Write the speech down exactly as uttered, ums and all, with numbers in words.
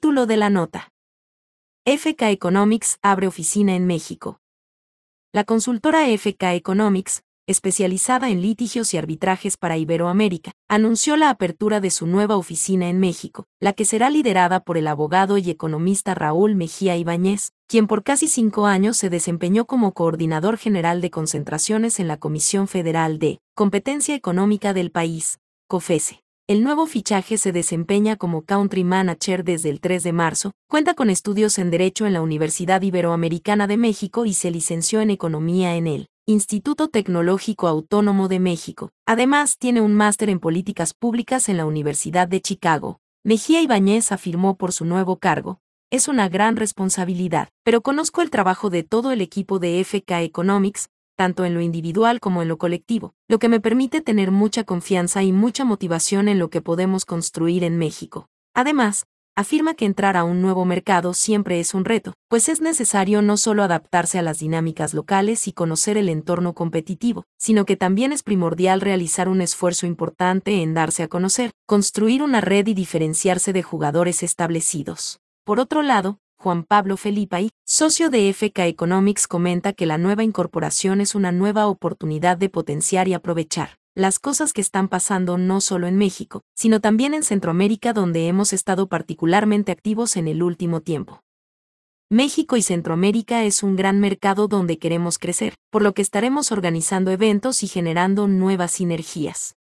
Título de la nota. F K Economics abre oficina en México. La consultora F K Economics, especializada en litigios y arbitrajes para Iberoamérica, anunció la apertura de su nueva oficina en México, la que será liderada por el abogado y economista Raúl Mejía Ibáñez, quien por casi cinco años se desempeñó como coordinador general de concentraciones en la Comisión Federal de Competencia Económica del país, COFECE. El nuevo fichaje se desempeña como Country Manager desde el tres de marzo, cuenta con estudios en Derecho en la Universidad Iberoamericana de México y se licenció en Economía en el Instituto Tecnológico Autónomo de México. Además, tiene un máster en Políticas Públicas en la Universidad de Chicago. Mejía Ibáñez afirmó por su nuevo cargo: es una gran responsabilidad, pero conozco el trabajo de todo el equipo de F K Economics, tanto en lo individual como en lo colectivo, lo que me permite tener mucha confianza y mucha motivación en lo que podemos construir en México. Además, afirma que entrar a un nuevo mercado siempre es un reto, pues es necesario no solo adaptarse a las dinámicas locales y conocer el entorno competitivo, sino que también es primordial realizar un esfuerzo importante en darse a conocer, construir una red y diferenciarse de jugadores establecidos. Por otro lado, Juan Pablo Felipay, socio de F K Economics, comenta que la nueva incorporación es una nueva oportunidad de potenciar y aprovechar las cosas que están pasando no solo en México, sino también en Centroamérica, donde hemos estado particularmente activos en el último tiempo. México y Centroamérica es un gran mercado donde queremos crecer, por lo que estaremos organizando eventos y generando nuevas sinergias.